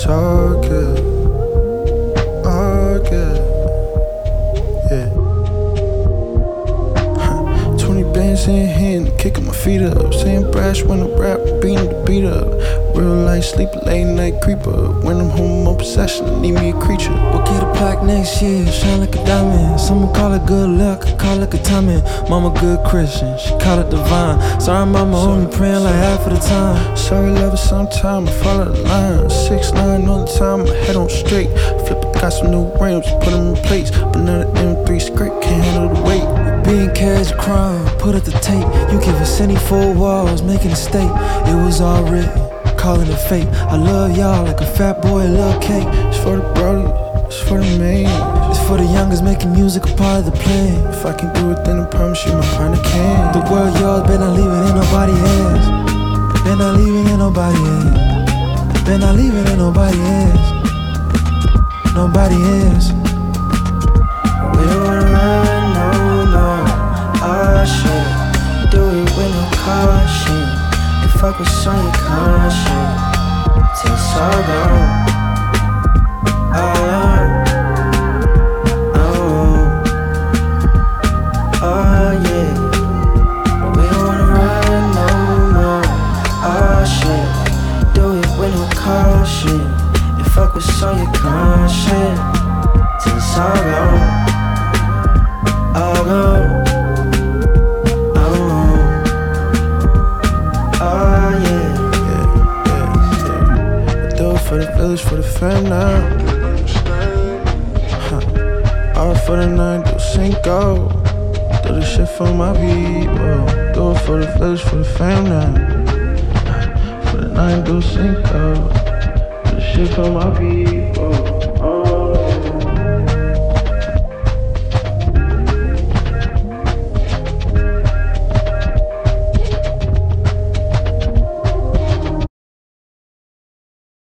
it's all good, all good, yeah. 20 bands in hand, kicking my feet up, saying brash when I rap, beating the beat up. Real life sleeper, late night creeper. When I'm home on possession, need me a creature. We'll get a plaque next year, shine like a diamond. Someone call it good luck, I call it good timing. Mama good Christian, she call it divine. Sorry mama, only praying like half of the time. Sorry lover, sometime I follow the line. 6'9" all the time, my head on straight. Flip it, got some new rims, put them in place. But none of them 3 skirt can't handle the weight. Being cash a crime, put up the tape. You give us any 4 walls, making a state. It was all written, calling it fate. I love y'all like a fat boy love cake. It's for the brody, it's for the main. It's for the youngest, making music a part of the plan. If I can do it, then I promise you my partner can. The world yours, been not leaving in nobody's hands. Been not leaving in nobody's hands. Been not leaving in nobody's hands. Nobody's hands. We don't wanna run no more. Oh shit, do it with no caution. And fuck what's on your conscience. Till it's all gone, all gone. Oh yeah. We don't wanna run no more. Oh shit, do it with no caution. And fuck what's on your conscience. Till it's all gone, all gone. For the village, for the fam now. All for the 9-5. Do the shit for my people. Do it for the village, for the fam now. For the 9-5. Do the shit for my people.